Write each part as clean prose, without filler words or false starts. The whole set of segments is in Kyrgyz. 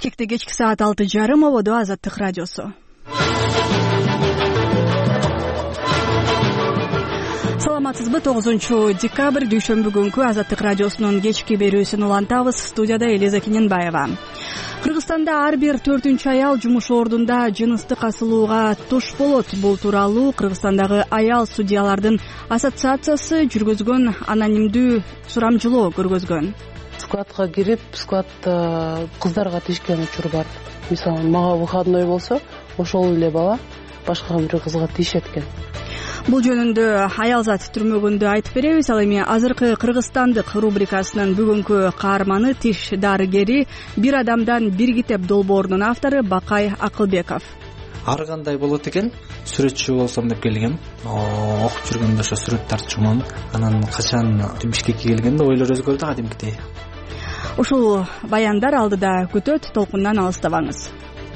Бишкекте кечки саат 6:30 ободо Азаттык радиосу. Саламатсызбы? 9-декабрь дүйшөмбү күнкү Азаттык радиосунун кечки берүүсүн улантабыз. Студияда Элиза Кененбаева. Кыргызстанда ар бир 4-чү аял жумуш ордунда жыныстык асылууга туш болот. Бул тууралуу Кыргызстандагы аял судьялардын ассоциациясы жүргүзгөн анонимдүү сурамжылоо көргөзгөн. Складка кирип, складта кыздарга тиешкен учур бар. Мисалы, мага выходной болсо, ошол эле бала башка бир кызга тиешет экен. Бул жөнүндө аялзат түрмөгүндө айтып беребиз. Ал эми азыркы кыргызстандык рубрикасынын бүгүнкү каарманы тиш дарыгери, бир адамдан бир китеп долбоорунун автору Бакай Акылбеков. Ар кандай болот экен, сүрөтчү болсом деп келгем. Окуп жүргөндө ошо сүрөт тартчумун. Анан качан Бишкекке келгенде ойлор өзгөрдү кадимкидей. Ушул баяндар алдыда күтөт, толкундан алыстабаңыз.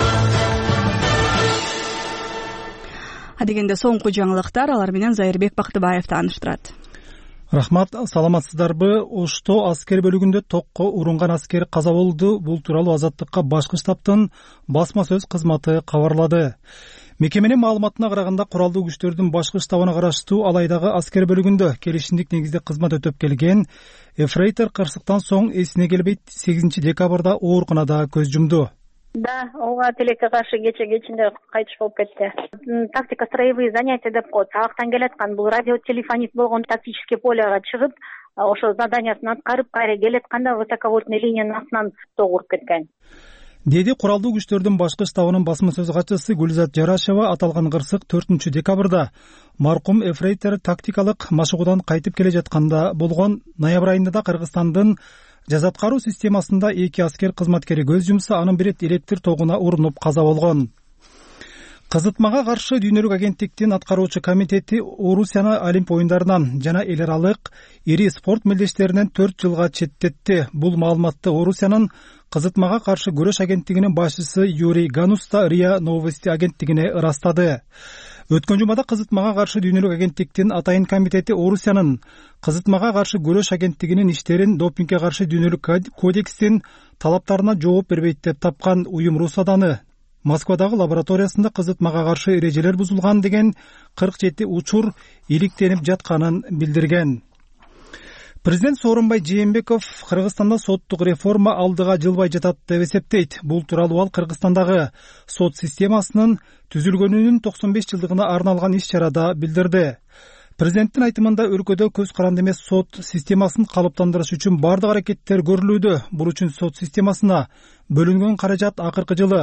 Адегенде соңку жаңылыктар, алар менен Зайырбек Бактыбаев тааныштырат. Рахмат, саламатсыздарбы? Ошто аскер бөлүгүндө токко урунган аскер каза болду. Бул тууралуу Азаттыкка башкы штабтын басма сөз кызматы кабарлады. Мекеменин маалыматына караганда, куралдуу күчтөрдүн башкы штабына караштуу Алайдагы аскер бөлүгүндө келишимдик негизде кызмат өтөп келген эфрейтор кырсыктан соң эсине келбей 8 декабрда ооруканада көз жумду. Да, ооба тилекке каршы кечинде кайтыш болуп кетти. Тактика строевые занятия деп коет. Сабактан келаткан бул радиотелефонист болгон тактический полега чыгып, ошо заданиясын аткарып кайра келатканда высоковольтный линиянын астынан ток уруп кеткен. Деди куралдуу күчтөрдүн башкы штабынын басма сөз катчысы Гүлзат Жарашева. Аталган кырсык 4-декабрда маркум эфрейтор тактикалык машыгуудан кайтып келе жатканда болгон. Ноябрь айында да Кыргызстандын жаза аткаруу системасында 2 аскер кызматкери көз жумса, анын бири электр тогуна урунуп каза болгон. Кызытмага каршы дүйнөлүк агенттиктин аткаруучу комитети Орусияны Олимп оюндарынан жана эл аралык ири спорт мелдештеринен 4 жылга четтетти. Бул маалыматты Орусиянын кызытмага каршы күрөш агенттигинин башчысы Юрий Ганус да РИА Новости агенттигине ырастады. Өткөн жумада кызытмага каршы дүйнөлүк агенттиктин атайын комитети Орусиянын кызытмага каршы күрөш агенттигинин иштерин допингге каршы дүйнөлүк кодекстин талаптарына жооп бербейт деп тапкан. Уюм Русаданы Москвадагы лабораториясында кызытмага каршы эрежелер бузулган деген 47 учур иликтенип жатканын билдирген. Президент Сооронбай Жээнбеков Кыргызстанда соттук реформа алдыга жылбай жатат деп эсептейт. Бул тууралуу ал Кыргызстандагы сот системасынын түзүлгөнүнүн 95 жылдыгына арналган иш-чарада билдирди. Президенттин айтымында өлкөдө көз каранды эмес сот системасын калыптандырыш үчүн бардык аракеттер көрүлүүдө. Бул үчүн сот системасына бөлүнгөн каражат акыркы жылы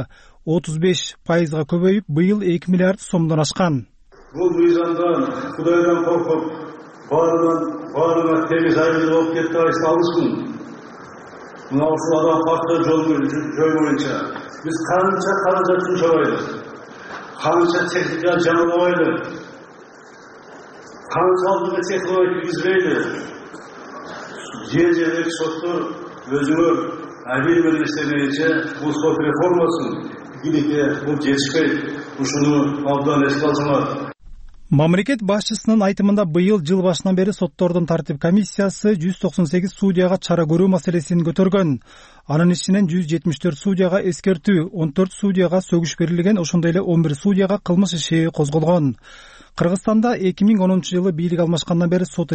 35%га көбөйүп, быйыл 2 миллиард сомдон ашкан. Бул мыйзамдан Кудайдан коркуп, баарына тегиз айыл болуп кетти алышкын. Мына ушул адам факты жол боюнча биз канча каражат жумшабайлы, канча техника жаңылабайлы, канча алдыга технология киргизбейли. Жер соттор өзүңөр абийир мелдештеринче бул сот реформасын киликке бул жетишпейт. Ушуну абдан эске алсаңар. Мамлекет башчысынын айтымында быйыл жыл башынан бери соттордун тартип комиссиясы 198 судьяга чара көрүү маселесин көтөргөн. Анын ичинен 174 судьяга эскертүү, 14 судьяга сөгүш берилген, ошондой эле 11 судьяга кылмыш иши козголгон. Кыргызстанда 2010-жылы бийлик алмашкандан бери сот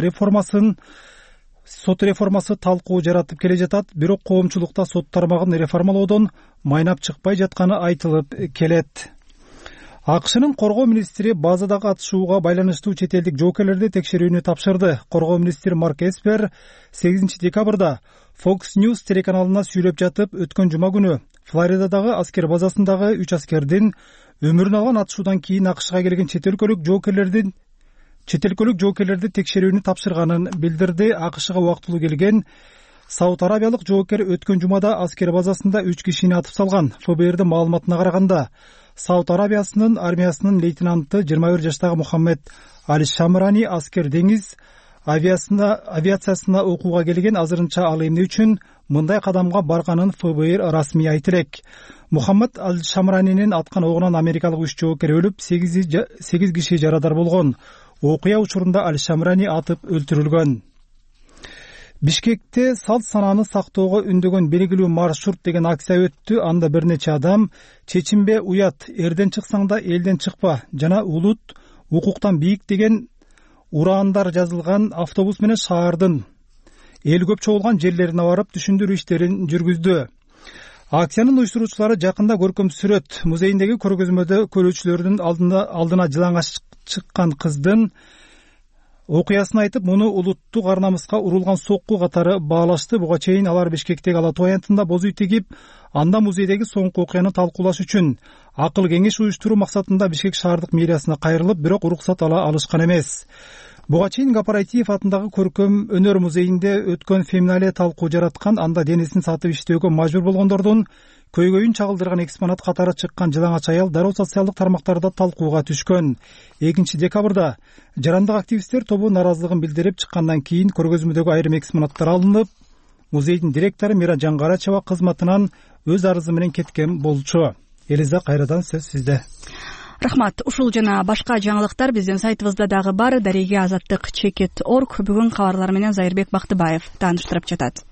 реформасы талкуу жаратып келе жатат, бирок коомчулукта сот тармагын реформалоодон майнап чыкпай жатканы айтылып келет. АКШнын коргоо министри базадагы атышууга байланыштуу чет элдик жоокерлерди текшерүүнү тапшырды. Коргоо министри Марк Эспер 8 декабрда Fox News телеканалына сүйлөп жатып, өткөн жума күнү Флоридадагы аскер базасындагы 3 аскердин өмүрүн алган атышуудан кийин АКШга келген чет өлкөлүк жоокерлерди текшерүүнү тапшырганын билдирди. АКШга убактылуу келген Сауд Арабиялык жоокер өткөн жумада аскер базасында 3 кишини атып салган. ФБРдин маалыматына караганда, Сауд Арабиясынын армиясынын лейтенанты 21 жаштагы Мухаммед Аль-Шамрани аскер деңиз авиациясына окууга келген. Азырынча ал эмне үчүн мындай кадамга барганын ФБР расмий айтты элек. Мухаммед Аль-Шамранинин аткан огунан америкалык 3 жоокер өлүп, 8 киши жарадар болгон. Окуя учурунда Аль-Шамрани атып өлтүрүлгөн. Бишкекте салт санааны сактоого үндөгөн белгилүү маршрут деген акция өттү. Анда бир нече адам чечинбе уят, эрден чыксаң да элден чыкпа жана улут укуктан бийик деген ураандар жазылган автобус менен шаардын эл көп чогулган жерлерине барып түшүндүрүү иштерин жүргүздү. Акциянын уюштуруучулары жакында көркөм сүрөт музейиндеги көргөзмөдө көрүүчүлөрдүн алдына жылаңач чыккан кыздын окуясын айтып, муну улуттук ар намыска урулган сокку катары баалашты. Буга чейин алар Бишкектеги Ала Тоо аянтында боз үй тигип, анда музейдеги соңку окуяны талкуулаш үчүн акыл кеңеш уюштуруу максатында Бишкек шаардык мэриясына кайрылып, бирок уруксат ала алышкан эмес. Буга чейин Гапаратиев атындагы көркөм өнөр музейинде өткөн феминале талкуу жараткан, анда денесин сатып иштөөгө мажбур болгондордун көйгөйүн чагылдырган экспонат катары чыккан жылаңач аял дароо социалдык тармактарда талкууга түшкөн. 2 декабрда жарандык активисттер тобу нааразылыгын билдирип чыккандан кийин көргөзмөдөгү айрым экспонаттар алынып, музейдин директору Мира Жаңгарачева кызматынан өз арызы менен кеткен болчу. Элиза, кайрадан сөз сизде. Рахмат. Ушул жана башка жаңылыктар биздин сайтыбызда дагы бар. Дареге азаттык чекет.org бүгүн кабарлар менен Зайырбек Бактыбаев тааныштырып жатат.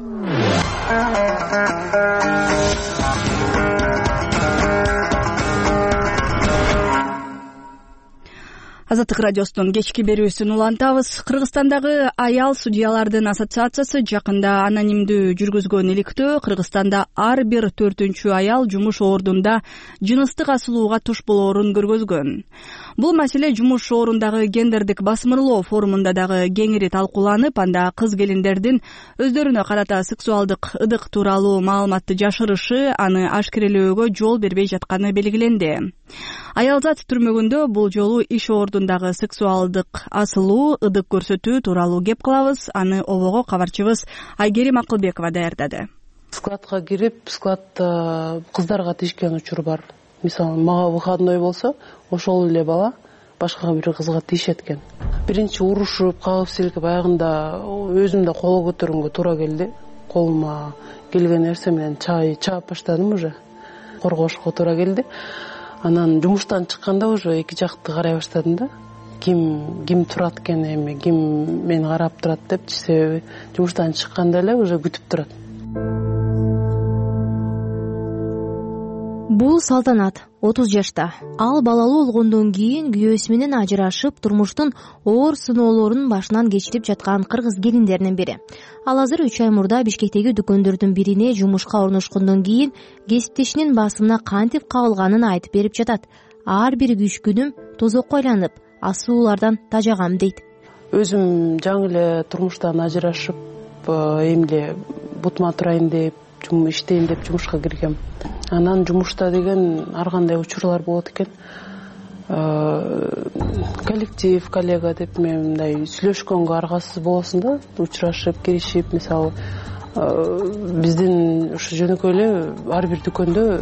Азаттык радиосунун кечки берүүсүн улантабыз. Кыргызстандагы аял судьялардын ассоциациясы жакында анонимдүү жүргүзгөн иликтөө Кыргызстанда ар бир 4-чү аял жумуш ордунда жыныстык асылууга туш болоорун көргөзгөн. Бул маселе жумуш орундагы гендердик басмырлоо форумунда дагы кеңири талкууланып, анда кыз келиндердин өздөрүнө карата сексуалдык ыдык тууралуу маалыматты жашырышы, аны ашкерелөөгө жол бербей жатканы белгиленди. Аялзат түрмөгүндө бул жолу иш ордундагы сексуалдык асылуу, ыдык көрсөтүү тууралуу кеп кылабыз. Аны обого кабарчыбыз Айгерим Акылбекова даярдады. Складка кирип, складда кыздарга тишкен учур бар. Мисалы, мага выходной болсо, ошол эле бала башка бир кызга тишет экен. Биринчи урушуп, кагып силкип, аягында өзүм да кол көтөргөнгө туура келди. Колума келген нерсе менен чаап баштадым уже. Коргошко туура келди. Анан жумуштан чыкканда уже эки жакты карай баштадым да. Ким турат экен, эми ким мени карап турат депчи, себеби жумуштан чыкканда эле уже күтүп турат. Бул Салтанат, 30 жашта. Ал балалуу болгондон кийин күйөөсү менен ажырашып, турмуштун оор сыноолорун башынан кечирип жаткан кыргыз келиндеринин бири. Ал азыр 3 ай мурда Бишкектеги дүкөндөрдүн бирине жумушка орношкондон кийин кесиптешинин басымына кантип кабылганын айтып берип жатат. Ар бир күч күнүм тозокко айланып, асуулардан тажагам дейт. Өзүм жаңы эле турмуштан ажырашып, эмне бутума турайын деп, иштейин деп жумушка киргем. Анан жумушта деген ар кандай учурлар болот экен. Коллектив, коллега деп мындай сүйлөшкөнгө аргасыз болосуң да, учурашып, киришип, мисалы, биздин ушу жөнөкөй эле ар бир дүкөндө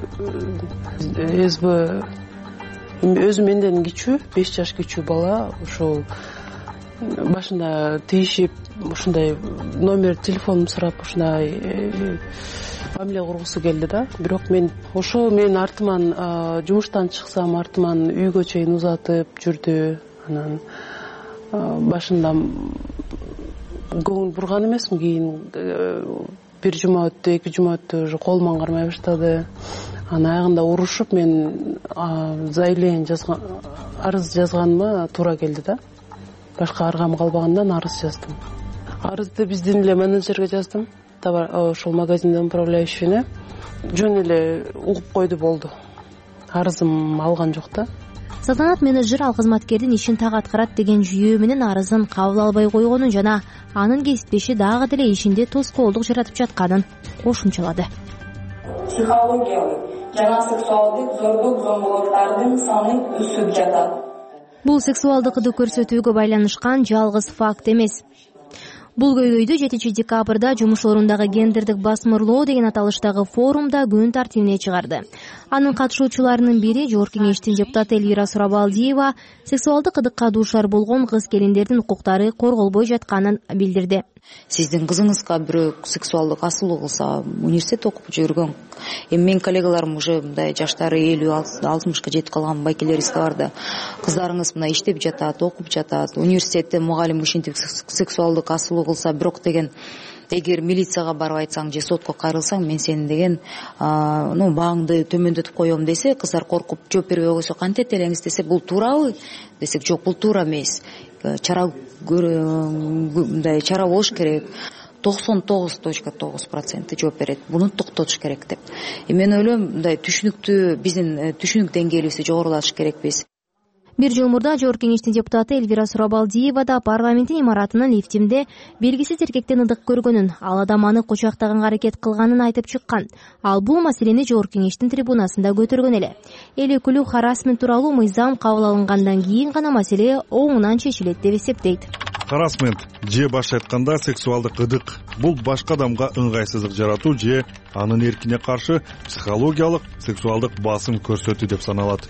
СБ өзү менден кичүү, 5 жаш кичүү бала ушул башында тийишип, ушундай номер телефонун сурап, ушундай мамиле кургусу келди да. Бирок мен артыман жумуштан чыксам, артыман үйгө чейин узатып жүрдү. Анан башында көңүл бурган эмесмин, кийин бир жума өттү, 2 жума өттү, уже колуман кармай баштады. Анан аягында урушуп, мен заявление жазган, арыз жазганыма туура келди да. Башка аргам калбагандан арыз жаздым. Арызды биздин эле менеджерге жаздым. Ошол магазиндин управляющийне жөн эле угуп койду, болду. Арызым алган жок да. Салтанат менеджер ал кызматкердин ишин так аткарат деген жүйөө менен арызын кабыл албай койгонун жана анын кесиптеши дагы деле ишинде тоскоолдук жаратып жатканын кошумчалады. Психологиялык жана сексуалдык зордук-зомбулуктардын саны өсүп жатат. Бул сексуалдык ыдык көрсөтүүгө байланышкан жалгыз факт эмес. Бул көйгөйдү 7 декабрда жумуш орундагы гендердик басмырлоо деген аталыштагы форумда күн тартибине чыгарды. Анын катышуучуларынын бири Жогорку кеңештин депутаты Элвира Сурабалдиева сексуалдык ыдыкка дуушар болгон кыз келиндердин укуктары корголбой жатканын билдирди. Сиздин кызыңызга бирөө сексуалдык асылуу кылса, университет окуп жүргөн, эми менин коллегаларым уже мындай жаштары 50-60 жетип калган байкелериз да бар да. Кыздарыңыз мына иштеп жатат, окуп жатат, университетте мугалим ушинтип сексуалдык асылуу кылса, бирок деген эгер милицияга барып айтсаң же сотко кайрылсаң, мен сени деген бааңды төмөндөтүп коем десе, кыздар коркуп жооп бербей койсо кантет элеңиз десе, бул туурабы десек, жок, бул туура эмес. Чара болуш керек. 99.9% жооп берет. Буну токтотуш керек деп. Мен ойлойм, мындай биздин түшүнүк деңгээлибизди жогорулатыш керекпиз. Бир жыл мурда Жогорку Кеңештин депутаты Элвира Сурабалдиева да парламенттин имаратынын лифтинде белгисиз эркектен ыдык көргөнүн, ал адам аны кочактаганга аракет кылганын айтып чыккан. Ал бул маселени Жогорку Кеңештин трибунасында көтөргөн эле. Эл өкүлү харасмент тууралуу мыйзам кабыл алынгандан кийин гана маселе оңунан чечилет деп эсептейт. Харасмент же башка айтканда сексуалдык ыдык бул башка адамга ыңгайсыздык жаратуу же анын эркине каршы психологиялык сексуалдык басым көрсөтүү деп саналат.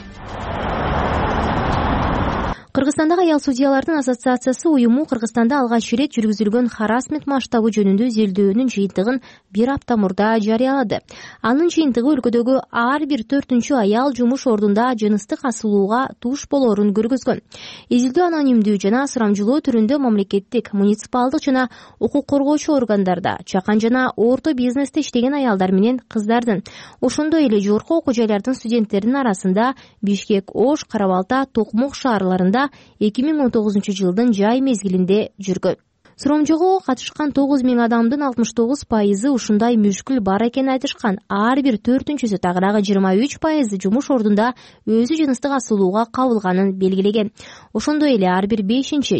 Кыргызстандагы аял судьялардын ассоциациясы уюму Кыргызстанда алгач ирет жүргүзүлгөн харасмент масштабы жөнүндө изилдөөнүн жыйынтыгын бир апта мурда жарыялады. Анын жыйынтыгы өлкөдөгү ар бир 4-чү аял жумуш ордунда жыныстык асылууга туш болоорун көргөзгөн. Изилдөө анонимдүү жана сурамжылоо түрүндө мамлекеттик, муниципалдык жана укук коргоочу органдарда, чакан жана орто бизнесте иштеген аялдар менен кыздардын, ошондой эле жогорку окуу жайлардын студенттеринин арасында Бишкек, Ош, Кара-Балта, Токмок шаарларында 2019 жылдын жай мезгилинде жүргөн. Сурамжылоого катышкан 9000 адамдын 69% ушундай мүшкүл бар экенин айтышкан. Ар бир 4-чүсү тагыраагы 23% жумуш ордунда өзү жыныстык асылууга кабылганын белгилеген. Ошондой эле ар бир 5-чи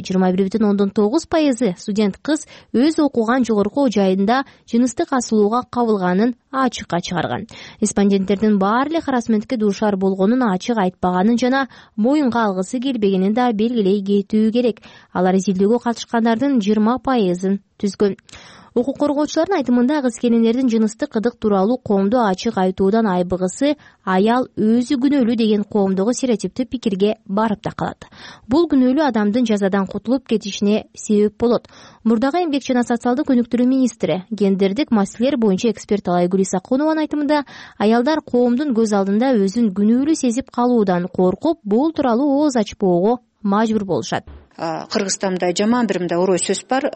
21,9% студент кыз өз окуган жогорку жайында жыныстык асылууга кабылганын ачыкка чыгарган. Респонденттердин баары эле харасментке дуушар болгонун ачык айтпаганын жана моюнга алгысы келбегенин да белгилей кетүү керек. Алар изилдөөгө катышкандардын 20%-ын түзгөн. Укук коргоочулардын айтымында кыз-келиндердин жыныстык ыдык тууралуу коомдо ачык айтуудан айбыгысы аял өзү күнөөлүү деген коомдогу стереотиптүү пикирге барып да калат. Бул күнөөлүү адамдын жазадан кутулуп кетишине себеп болот. Мурдагы эмгек жана социалдык өнүктүрүү министри, гендердик маселелер боюнча эксперт Алайгүл Исакунованын айтымында, аялдар коомдун көз алдында өзүн күнөөлүү сезип калуудан коркуп, бул тууралуу ооз ачпоого мажбур болушат. Кыргызстанда жаман бир мындай орой сөз бар,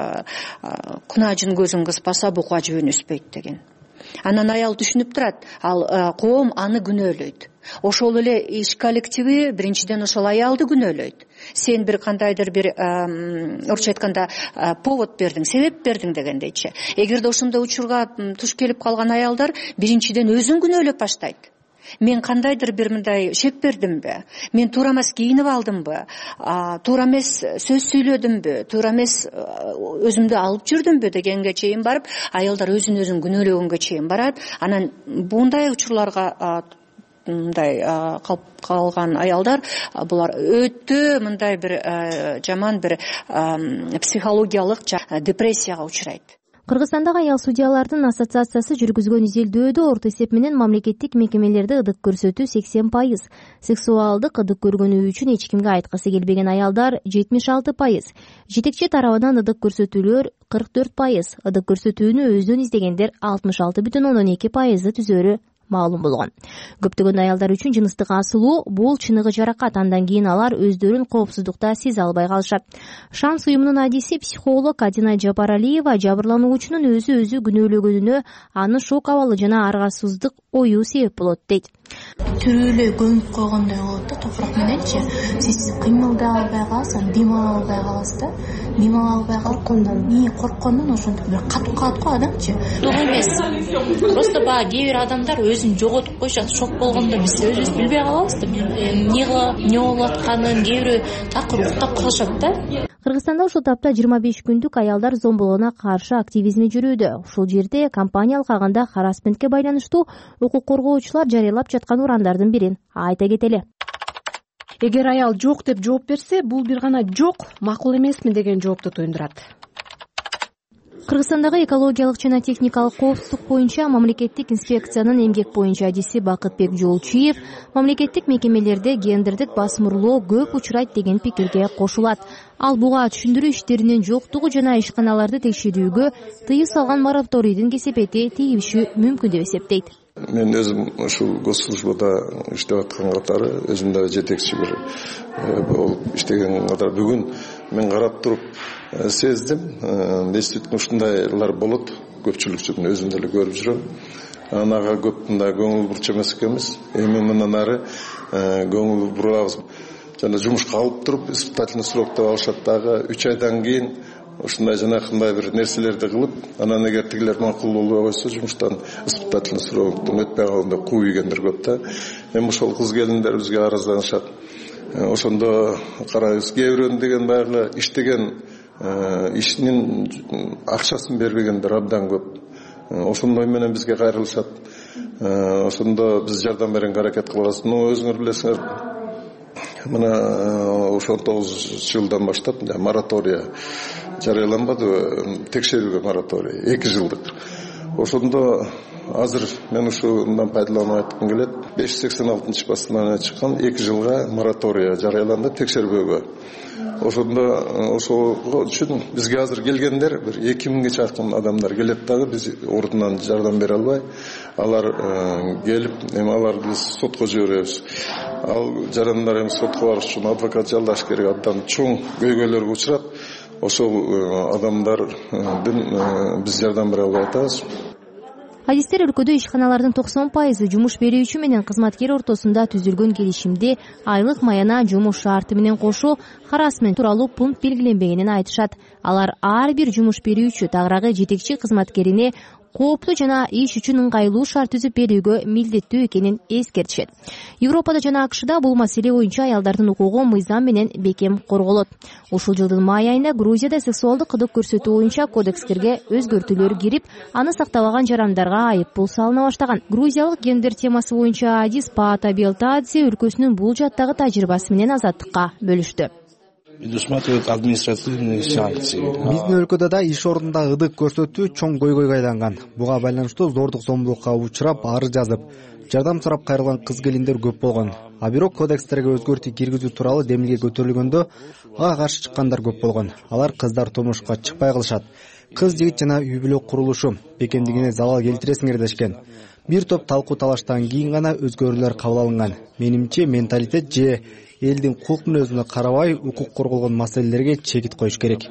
кунажын көзүн кыспаса бука жөбөн өспөйт деген. Анан аял түшүнүп турат, ал коом аны күнөөлөйт. Ошол эле иш коллективи биринчиден ошол аялды күнөөлөйт. Сен бир кандайдыр бир орусча айтканда повод бердиң, себеп бердиң дегендейчи. Эгерде ошондой учурга туш келип калган аялдар биринчиден өзүн күнөөлөп баштайт. Мен кандайдыр бир мындай шек бердимби? Мен туура эмес кийинип алдымбы? Туура эмес сөз сүйлөдүмбү? Туура эмес өзүмдү алып жүрдүмбү дегенге чейин барып, аялдар өзүн күнөөлөгөнгө чейин барат. Анан bunday учурларга мындай калган аялдар, булар өтө мындай бир жаман бир психологиялык депрессияга учурайт. Кыргызстандагы аял судьялардын ассоциациясы жүргүзгөн изилдөөдө орто эсеп менен мамлекеттик мекемелерде ыдык көрсөтүү 80%, сексуалдык ыдык көргөнү үчүн эч кимге айткысы келбеген аялдар 76%, жетекчи тарабынан ыдык көрсөтүүлөр 44%, ыдык көрсөтүүнү өздөн издегендер 66,2% түзөөрү маалым болгон. Көптөгөн аялдар үчүн жыныстык асылуу бул чыныгы жаракат, андан кийин алар өздөрүн коопсуздукта сезе албай калышат. Шанс уюмунун адиси психолог Адина Жапаралиева жабырлануучунун өзү күнөөлөгөнүнө аны шок абалы жана аргасыздык ою себеп болот дейт. Түрү эле көмүп койгондой болот да, топурак мененчи. Сиз кыймылдай албай каласыз, дем ала албай каласыз да. Дем ала албай корккондон ошентип бир катып калат го адамчы. Ток эмес. Просто кээ бир адамдар өзүн жоготуп коюшат, шок болгондо биз өзүбүз билбей калабыз да. Эмне болуп атканын кээ бирөө такыр уктап калышат да. Кыргызстанда ушул тапта 25 күндүк аялдар зомбулугуна каршы активизми жүрүүдө. Ушул жерде компания алкагында харасментке байланыштуу укук коргоочулар жарыялап жаткан урандардын бирин айта кетели. Эгер аял жок деп жооп берсе, бул бир гана жок, макул эмесмин деген жоопту туюндурат. Кыргызстандагы экологиялык жана техникалык коопсуздук боюнча мамлекеттик инспекциянын эмгек боюнча адиси Бакытбек Жолчиев мамлекеттик мекемелерде гендердик басмырлоо көп учурайт деген пикирге кошулат. Ал буга түшүндүрүү иштеринин жоктугу жана ишканаларды текшерүүгө тыюу салган мораторийдин кесепети тийиши мүмкүн деп эсептейт. Мен өзүм ушул госслужбада иштеп аткан катары өзүм да жетекчи бир болуп иштеген катары бүгүн мен карап туруп сездим. Действительно ушундайлар болот. Көпчүлүктүн өзүм деле көрүп жүрөм. Анага көп мындай көңүл бурчу эмес экенбиз. Эми мындан ары көңүл бурабыз. Жана жумушка алып туруп испытательный срок деп алышат дагы 3 айдан кийин ушундай жанакындай бир нерселерди кылып, анан эгер тигилер макул болбой койсо жумуштан испытательный сроктун өтпөй калганда кууп ийгендер көп да. Эми ошол кыз келиндер бизге аразданышат. Ошондо карайбыз, кээ бирөөнүн деген баягы иштеген ишинин акчасын бербегендер абдан көп. Ошондой менен бизге кайрылышат. Ошондо биз жардам беренге аракет кылабыз. Өзүңөр билесиңер, мына ошол 9-жылдан баштап моратория жарыяланбады, текшерүүгө мораторий 2 жылдык. Ошондо азыр мен ушундан пайдаланып айткым келет. 586 постановление чыккан, 2 жылга моратория жарыяланды текшерүүгө. Ошондо ошол үчүн бизге азыр келгендер бир 2000ге чакын адамдар келет дагы, биз ордунан жардам бере албай, алар келип, эми аларды биз сотко жиберебиз. Ал жарандар эми сотко барыш үчүн адвокат жалдаш керек, абдан чоң көйгөйлөргө учурат. Ошол адамдардын биз жардам бере албай атабыз. Адистер өлкөдө ишканалардын 90% жумуш берүүчү менен кызматкер ортосунда түзүлгөн келишимде айлык маяна жумуш шарты менен кошо харассмент тууралуу пункт белгиленбегенин айтышат. Алар ар бир жумуш берүүчү тагыраагы жетекчи кызматкерине кооптуу жана иш үчүн ыңгайлуу шарт түзүп берүүгө милдеттүү экенин эскертишет. Европада жана АКШда бул маселе боюнча аялдардын укугу мыйзам менен бекем корголот. Ушул жылдын май айында Грузияда сексуалдык кызык көрсөтүү боюнча кодекстерге өзгөртүүлөр кирип, аны сактабаган жарандарга айыппул салына баштаган. Грузиялык гендер темасы боюнча адис Паата Белтадзе өлкөсүнүн бул жаттагы тажрыйбасы менен Азаттыкка бөлүштү. Биздин өлкөдө да иш ордунда ыдык көрсөтүү чоң көйгөйгө айланган. Буга байланыштуу зордук зомбулукка учурап, арыз жазып, жардам сурап кайрылган кыз келиндер көп болгон. А бирок кодекстерге өзгөртүү киргизүү тууралуу демилге көтөрүлгөндө ага каршы чыккандар көп болгон. Алар кыздар турмушка чыкпай калышат. Кыз жигит жана үй бүлө курулушу бекемдигине залал келтиресиңер дешкен. Бир топ талкуу талаштан кийин гана өзгөрүүлөр кабыл алынган. Менимче менталитет же элдин кулк мүнөзүнө карабай укук корголгон маселелерге чекит коюш керек.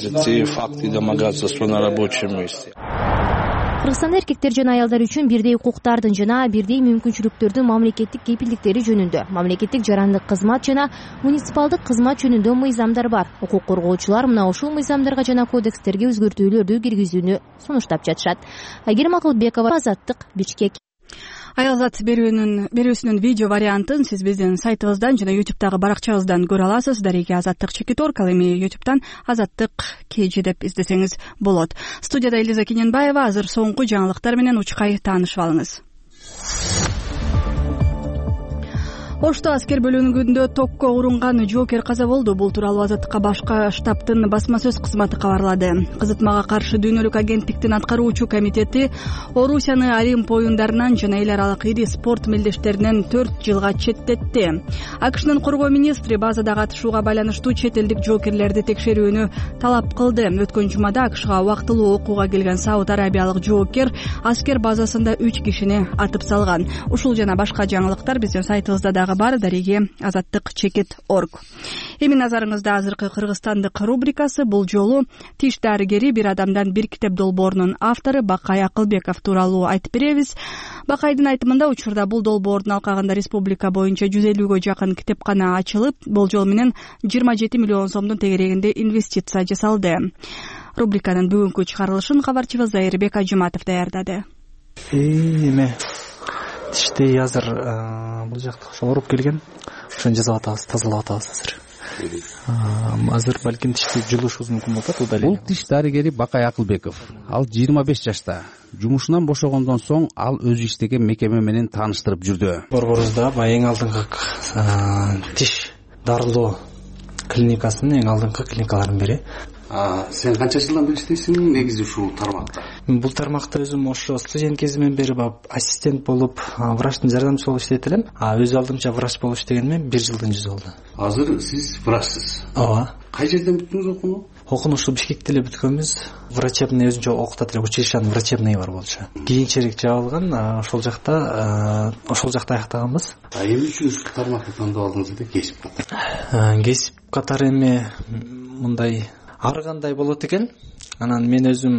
Кыргызстанда эркектер жана аялдар үчүн бирдей укуктардын жана бирдей мүмкүнчүлүктөрдүн мамлекеттик кепилдиктери жөнүндө, мамлекеттик жарандык кызмат жана муниципалдык кызмат жөнүндө мыйзамдар бар. Укук коргоочулар мына ушул мыйзамдарга жана кодекстерге өзгөртүүлөрдү киргизүүнү сунуштап жатышат. Айгерим Акылбекова, Азаттык, Бишкек. Аялзат берүүсүнүн видео вариантын сиз биздин сайтыбыздан жана YouTube'дагы баракчабыздан көрө аласыз. Дареги Азаттык Чекиторг, ал эми YouTube'дан Азаттык KG деп издесеңиз болот. Студияда Элиза Кененбаева. Азыр соңку жаңылыктар менен учкай таанышып алыңыз. Ошто аскер бөлүнгөндө токко урунган жоокер каза болду. Бул тууралуу Азаттыкка башка штабтын басма сөз кызматы кабарлады. Кызытмага каршы дүйнөлүк агенттиктин аткаруучу комитети Орусияны Олимп оюндарынан жана эл аралык ири спорт мелдештеринен 4 жылга четтетти. АКШнын коргоо министри базада катышууга байланыштуу чет элдик жоокерлерди текшерүүнү талап кылды. Өткөн жумада АКШга убактылуу окууга келген Сауд Арабиялык жоокер аскер базасында 3 кишини атып салган. Ушул жана башка жаңылыктар биздин сайтыбызда да бар. Дареги Азаттык Чекит.орг. Эми назарыңызда азыркы кыргызстандык рубрикасы. Бул жолу тиш дарыгери бир адамдан бир китеп долбоорунун автору Бакай Акылбеков тууралуу айтып беребиз. Бакайдын айтымында учурда бул долбоордун алкагында республика боюнча 150гө жакын китепкана ачылып, болжол менен 27 миллион сомдун тегерегинде инвестиция жасалды. Рубриканын бүгүнкү чыгарылышын кабарчыбыз Айырбек Ажыматов даярдады. Эме тиштей азыр бул жакта ооруп келген. Ошону жасап атабыз, тазалап атабыз азыр. Азыр балким тишти жулушубуз мүмкүн болот. Бул тиш дарыгери Бакай Акылбеков. Ал 25 жашта. Жумушунан бошогондон соң ал өзү иштеген мекеме менен тааныштырып жүрдү. Борборубузда эң алдыңкы тиш дарылоо клиникасынын эң алдыңкы клиникалардын бири. Сен канча жылдан бери иштейсиң негизи ушул тармакта? Бул тармакта өзүм ошо студент кезимден бери ассистент болуп, врачтын жардамчысы болуп иштейт элем. Өз алдымча врач болуп иштегениме 1 жылдын жүзү болду. Азыр сиз врачсыз. Ооба. Кай жерден бүттүңүз окууну? Окууну ушул Бишкекте эле бүткөнбүз. Врачебный өзүнчө окутат эле, училищанын врачебный бар болчу. Кийинчерээк жабылган, ошол жакта аяктаганбыз. Эмне үчүн ушул тармакты тандап алдыңыз деп кесип катары? Кесип катары эми мындай ар кандай болот экен. Анан мен өзүм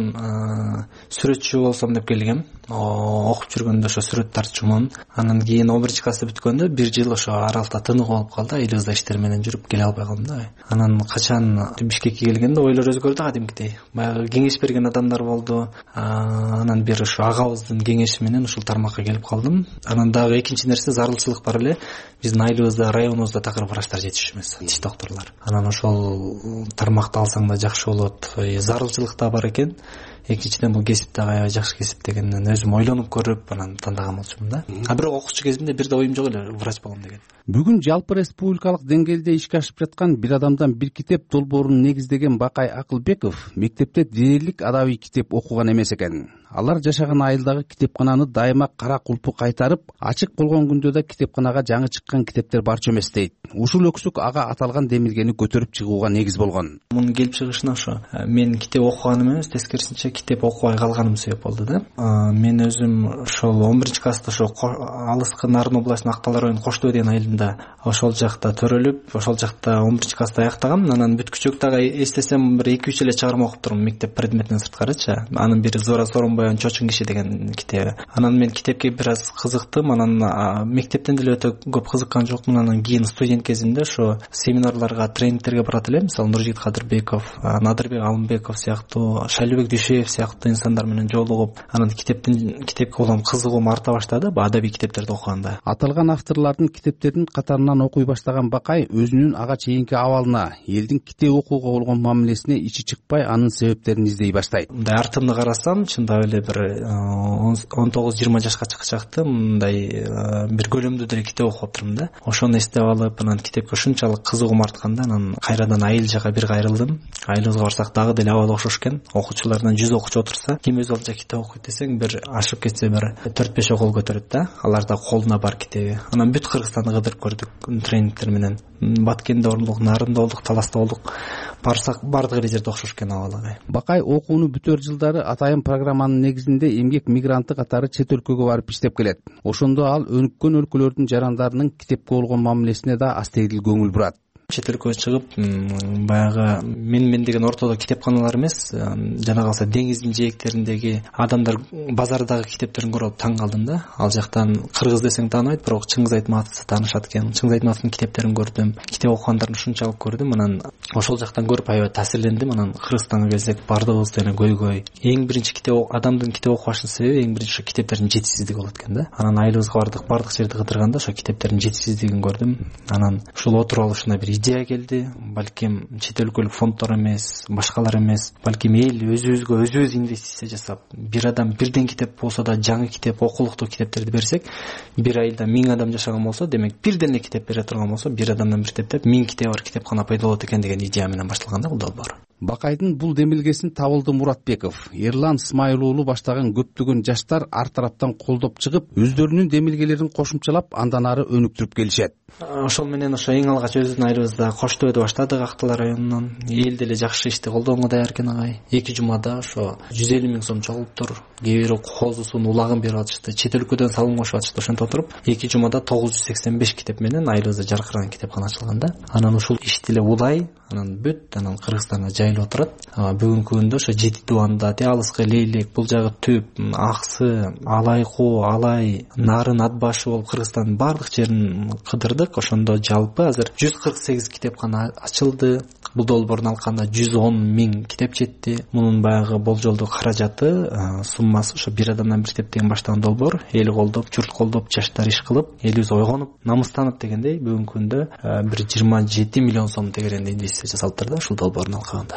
сүрөтчү болсом деп келгем. Окуп жүргөндө ошо сүрөт тартчумун. Анан кийин 11 класста бүткөндө 1 жыл ошо аралыкта тынык болуп калды. Элибизде иштер менен жүрүп келе албай калдым да. Анан качан Бишкекке келгенде ойлор өзгөрдү кадимкидей. Баягы кеңеш берген адамдар болду. Анан бир ошо агабыздын кеңеши менен ушул тармакка келип калдым. Анан дагы экинчи нерсе зарылчылык бар эле. Биздин айылыбызда, районубузда такыр врачтар жетишпеш эмес, тиш докторлор. Анан ошол тармакты алсаң да жакшы болот. Зарылчылык да бар экен. Экинчиден бул кесип дагы аябай жакшы кесип дегенден өзүм ойлонуп көрүп анан тандаган болчумун да. Бирок окуучу кезимде бир да оюм жок эле врач болом деген. Бүгүн жалпы республикалык деңгээлде ишке ашып жаткан бир адамдан бир китеп долбоорун негиздеген Бакай Акылбеков мектепте дээрлик адабий китеп окуган эмес экен. Алар жашаган айылдагы китепкананы дайыма кара кулпу кайтарып, ачык болгон күндө да китепканага жаңы чыккан китептер барчу эмес дейт. Ушул өксүк ага аталган демилгени көтөрүп чыгууга негиз болгон. Мунун келип чыгышына ошо мен китеп окуганым эмес, тескерисинче китеп окубай калганым себеп болду да. Мен өзүм ошол 11 класста ошо алыскы Нарын областынын Актал районунун Коштоо деген айылында ошол жакта төрөлүп, ошол жакта 11 класста аяктагам. Анан бүткүчөк дагы эстесем бир 2-3 эле чыгарма окуп турмун мектеп предметинен сырткарычы. Анын бири Зора Сооронбаеванын Чочун киши деген китеби. Анан мен китепке бир аз кызыктым. Анан мектептен деле өтө көп кызыккан жокмун. Анан кийин студент кезимде ошо семинарларга, тренингтерге барат элем. Мисалы Нуржигит Кадырбеков, Надырбек Алымбеков сыяктуу, Шайлыбек Дүйшеев сыяктуу инсандар менен жолугуп, анан китепке болгон кызыгуум арта баштады, адабий китептерди окуганда. Аталган авторлордун китептерин катарынан окуй баштаган Бакай өзүнүн ага чейинки абалына, элдин китеп окууга болгон мамилесине ичи чыкпай, анын себептерин издей баштайт. Мындай артымды карасам, чындап эле бир 19-20 жашка чыкчакты мындай бир көлөмдүү деле китеп окуп аптырмын да. Ошону эстеп алып, анан китепке ушунчалык кызыгуум артканда, анан кайрадан айыл жака бир кайрылдым. Айылыбызга барсак дагы деле абал окшош экен. Окуучулардан 100 окуучу отурса, ким өз алдынча китеп окуйт десең, бир ашып кетсе бир 4-5 кол көтөрөт да. Аларда колуна бар китеби. Анан бүт Кыргызстанды кыдырып көрдүк тренингтер менен. Баткенде болдук, Нарында болдук, Таласта болдук. Барсак бардык эле жерде окшош экен абалы. Бакай окууну бүтөр жылдары атайын программанын негизинде эмгек мигранты катары чет өлкөгө барып иштеп келет. Ошондо ал өнүккөн өлкөлөрдүн жарандарынын китепке болгон мамилесине да астегил көңүл бурат. Чет өлкөгө чыгып, баягы мен деген ортодо китепканалар эмес, жана калса деңиздин жээктериндеги адамдар базардагы китептерин көрүп таң калдым да. Ал жактан кыргыз десең тааныбайт, бирок Чыңгыз Айтматовду таанышат экен. Чыңгыз Айтматовдун китептерин көрдүм, китеп окугандарын ушунчалык көрдүм. Анан ошол жактан көрүп аябай таасирлендим. Анан Кыргызстанга келсек, бардыгыбыз деле көйгөй. Эң биринчи адамдын китеп окубашынын себеби эң биринчи китептердин жетишсиздиги болот экен да. Анан айылыбызга бардык жерди кыдырганда ошо китептердин жетишсиздигин көрдүм. Анан ушул отуруп алышына бир идея келди. Балким чет өлкөлүк фонддор эмес, башкалар эмес, балким эл өзүбүз инвестиция жасап, бир адам бирден китеп болсо да жаңы китеп, окулуктуу китептерди берсек, бир айылда 1000 адам жашаган болсо, демек бирден эле китеп бере турган болсо, бир адамдан бир китеп 1000 китеби бар китепкана пайда болот экен деген идея менен башталган да бул долбоор. Бакайдын бул демилгесин Табылды Муратбеков, Эрлан Исмайыл уулу баштаган көптөгөн жаштар ар тараптан колдоп чыгып, өздөрүнүн демилгелерин кошумчалап, андан ары өнүктүрүп келишет. Ошол менен ошо эң алгач өзүбүздүн айылыбызда Коштөөдө баштадык, Актал районунан. Эл деле жакшы ишти колдоого даяр экен агай. 2 жумада ошо 150 000 сом чогулуптур. Кээ бирөө колдусун улагын берип атышты. Чет өлкөдөн салым кошуп атышты. Ошентип отуруп 2 жумада 985 китеп менен айылыбызда жаркыраган китепкана ачылган да. Анан ушул ишти эле улай, анан бүт, анан Кыргызстанга жайылып отурат. Бүгүнкү күндө ошо Жети Дубанда, Алыскы Лейлек, бул жагы Түп, Аксы, Алайкуу, Алай, Нарын, Атбашы болуп Кыргызстандын бардык жерин кыдырдык. Ошондо жалпы азыр 148 китепкана ачылды. Бул долбоорун алганда 110 000 китеп жетти. Мунун баягы болжолдуу каражаты, суммасы ошо бир адамдан бир китеп деген баштаган долбоор. Эл колдоп, журт колдоп, жаштар иш кылып, элибиз ойгонуп, намыстанып дегендей бүгүнкү күндө бир 27 миллион сом тегеренде инвестиция жасалыптыр да ушул долбоорун алганда.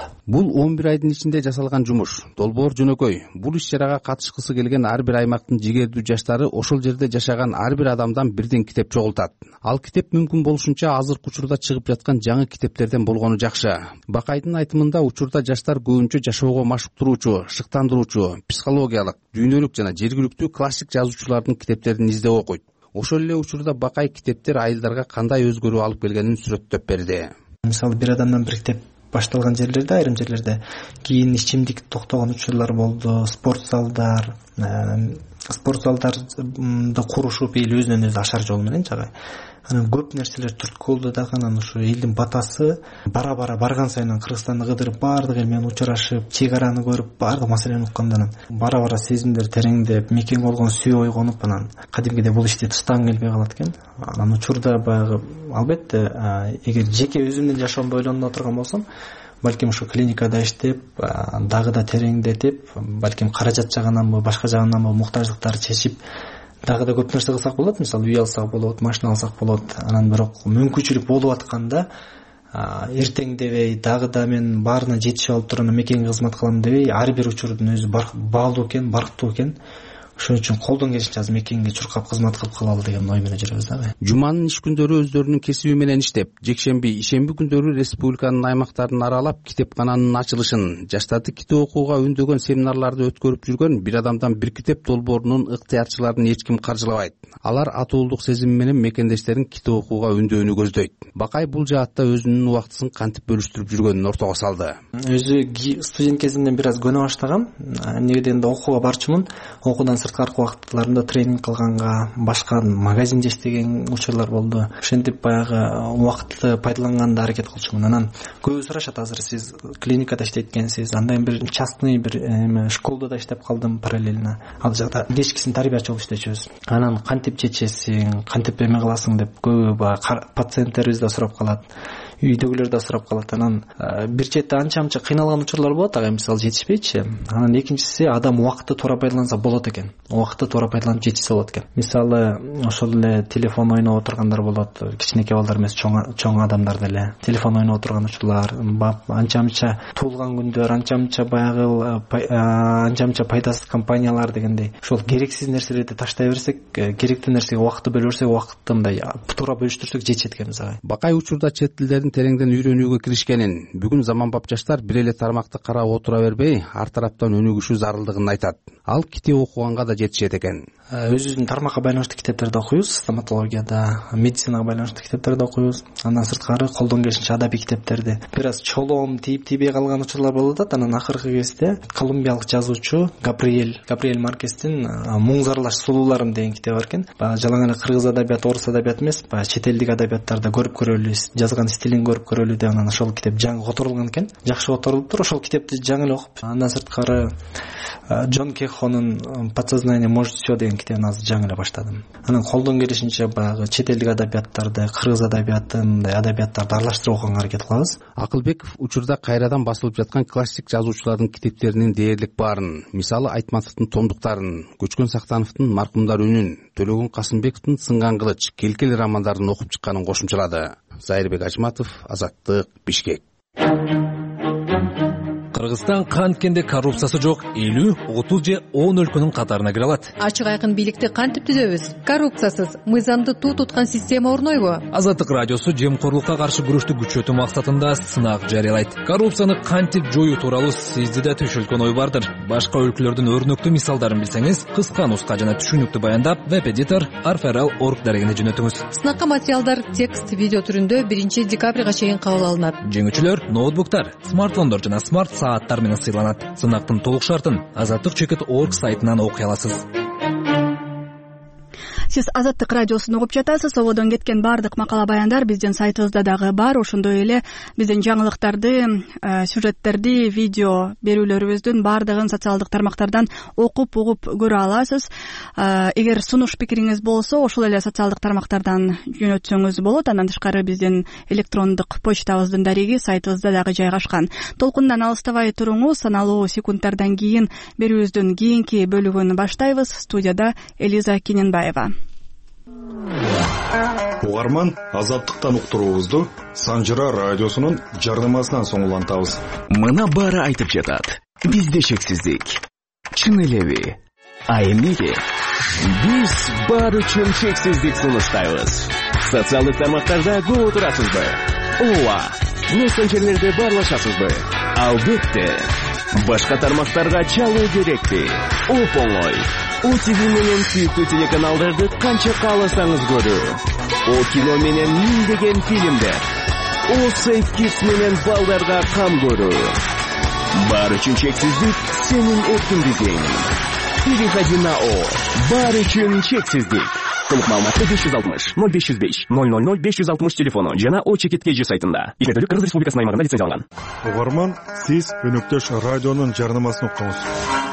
Бул 11 айдын ичинде жасалган жумуш. Долбоор жөнөкөй. Бул иш-чарага катышкысы келген ар бир аймактын жигердүү жаштары ошол жерде жашаган ар бир адамдан бирден китеп чогултат. Ал китеп мүмкүн болушунча азыркы учурда чыгып жаткан жаңы китептерден болгону жакшы. Бакайдын айтымында учурда жаштар көбүнчө жашоого машыктыруучу, шыктандыруучу, психологиялык, дүйнөлүк жана жергиликтүү классик жазуучулардын китептерин издеп окуйт. Ошол эле учурда Бакай китептер айылдарга кандай өзгөрүү алып келгенин сүрөттөп берди. Мисалы бир адамдан бир китеп башталган жерлерде, айрым жерлерде кийин ичимдик токтогон учурлар болду, спорт залдарды курушуп эл өзүнөн өзү ашар жол менен жагай. Анан көп нерселер түрткү болду дагы. Анан ушу элдин батасы бара барган сайын Кыргызстанды кыдырып, баардык эл менен учурашып, чек араны көрүп, баардык маселени укканда анан бара сезимдер тереңдеп, мекен болгон сүйүү ойгонуп, анан кадимгидей бул ишти тыштагың келбей калат экен. Анан учурда баягы албетте эгер жеке өзүмдүн жашоомду ойлонуп отурган болсом, балким ушу клиникада иштеп, дагы да тереңдетип, балким каражат жагынанбы, башка жагынанбы муктаждыктарды чечип дагы да көп нерсе кылсак болот. Мисалы үй алсак болот, машина алсак болот. Анан бирок мүмкүнчүлүк болуп атканда эртең дебей, дагы да мен баарына жетишип алып туруп мекенге кызмат кылам дебей, ар бир учурдун өзү баалуу экен, барктуу экен. Ошон үчүн колдон келишинче азыр мекенге чуркап кызмат кылып калалы деген ой менен жүрөбүз дагы. Жуманын иш күндөрү өздөрүнүн кесиби менен иштеп, жекшемби, ишемби күндөрү республиканын аймактарын аралап, китепкананын ачылышын, жаштарды китеп окууга үндөгөн семинарларды өткөрүп жүргөн бир адамдан бир китеп долбоорунун ыктыярчыларын эч ким каржылабайт. Алар атуулдук сезими менен мекендештерин китеп окууга үндөөнү көздөйт. Бакай бул жаатта өзүнүн убактысын кантип бөлүштүрүп жүргөнүн ортого салды. Өзү студент кезимден бир аз көнө баштагам. Эмне дегенде окууга барчумун. Окуудан сырткаркы убакыттарымда тренинг кылганга, башка магазинде иштеген учурлар болду. Ошентип баягы убакытты пайдаланганга аракет кылчумун. Анан көбү сурашат, азыр сиз клиникада иштейт экенсиз, андан бир частный бир школда да иштеп калдым параллельно. Ал жакта кечкисин тарбиячы болуп иштечүбүз. Анан кантип чечесиң, кантип эме кыласың деп көбү пациенттерибиз да сурап калат. Үйдөгүлөр да сурап калат. Анан бир четте анча кыйналган учурлар болот, ага мисалы жетишпейчи. Анан экинчиси, адам убакытты туура пайдаланса болот экен. Убакытты туура пайдаланып жетишсе болот экен. Мисалы ошол эле телефон ойноп отургандар болот, кичинекей балдар эмес, чоң адамдар деле телефон ойноп отурган учурлар, анча туулган күндөр, анча баягы анча пайдасыз компаниялар дегендей. Ошол керексиз нерселерди таштай берсек, керектүү нерсеге убакытты бөлө берсек, убакытты мындай туура бөлүштүрсөк жетет экенбиз ага. Бакай учурда чет тилдерин тереңден үйрөнүүгө киришкенин, бүгүн заманбап жаштар бир эле тармакты карап отура бербей, ар тараптан өнүгүшүү зарылдыгын айтат. Ал китеп окуганга да жетишет экен. Өзүбүздүн тармакка байланыштуу китептерди окуйбуз, стоматологияда, медицинага байланыштуу китептерди окуйбуз. Андан сырткары колдон келишинче адабий китептерди. Бир аз чолоом тийбей калган учурлар болуп атат. Анан акыркы кезде колумбиялык жазуучу Габриэль Маркестин Муң зарлаш сулууларым деген китеби бар экен. Жалаң эле кыргыз адабияты, орус адабияты эмес, чет элдик адабияттарды көрүп көрөлү, жазган стилин көрүп көрөлү деп анан ошол китеп жаңы которулган экен. Жакшы которулуптур. Ошол китепти жаңы эле окуп, андан сырткары Джон Кехонун «Подсознание может все» деген китебин азыр жаңы эле баштадым. Анан колдон келишинче баягы чет элдик адабияттарды, кыргыз адабияттын, мындай адабияттарды аралаштырып окуганга аракет кылабыз. Акылбеков учурда кайрадан басылып жаткан классик жазуучулардын китептеринин дээрлик баарын, мисалы Айтматовдун томдуктарын, Көчкөн Сактановдун Маркумдар үнүн, Төлөгөн Касымбековдун Сынган кылыч, Келкел романдарын окуп чыкканын кошумчалады. Зайырбек Ажматов, Азаттык, Бишкек. Кыргызстан канткенде коррупциясы жок 50, 30 же 10 өлкөнүн катарына кире алат. Ачык айкын бийликти кантип түзөбүз? Коррупциясыз, мыйзамды туу туткан система орнойбу? Азаттык радиосу жемкорлукка каршы күрөштү күчөтүү максатында сынак жарыялайт. Коррупцияны кантип жоюу тууралуу сизди да түшүлгөн ой бардыр. Башка өлкөлөрдүн өрнөктүү мисалдарын билсеңиз, кыска нуска жана түшүнүктүү баяндап, веб-эдитор arferal.org дарегине жөнөтүңүз. Сынакка материалдар текст, видео түрүндө 1 декабрга чейин кабыл алынат. Жеңүүчүлөр ноутбуктар, смартфондор жана смарт сааттар менен сыйланат. Сынактын толук шартын azattik.org сайтынан окуй аласыз. Сиз Азаттык радиосун угуп жатасыз. Сободон кеткен баардык макала баяндар биздин сайтыбызда дагы бар. Ошондой эле биздин жаңылыктарды, сюжеттерди, видео берүүлөрүбүздүн баардыгын социалдык тармактардан окуп, угуп көрө аласыз. Эгер сунуш пикириңиз болсо, ошол эле социалдык тармактардан жөнөтсөңүз болот. Андан тышкары биздин электрондук почтабыздын дареги сайтыбызда дагы жайгашкан. Толкундан алыстабай туруңуз. Саналуу секундтардан кийин берүүбүздүн кийинки бөлүгүн баштайбыз. Студияда Элиза Кененбаева. угарман, Азаттыктан уктуруубузду Санжыра радиосунун жарнамасынан соң улантабыз. Мына баары айтып жатат. Бизде шексиздик. Чын элеби? А эмнеге? Биз баары үчүн шексиздик сунуштайбыз. Социалдык тармактарда көп отурасызбы? Ооба. Мессенджерлерде баарлашасызбы? Албетте. Башка тармактарга чалуу керекпи? Оп-оңой. ОТВ менен сүйүктүү телеканалдарды канча кааласаңыз көрүү. О кино менен миңдеген фильмдер. О Сейф Kids менен балдарга кам көрүү. Баары үчүн чексиздик сенин эркиндигиң. Переходи на О. Баары үчүн чексиздик. Толук маалыматты 560 0505 000 560 телефону жана О Чекит KG сайтында. Иштетүүлүк Кыргыз Республикасынын аймагында лицензияланган. Угарман, сиз өнөктөш радионун жарнамасын уккунуз.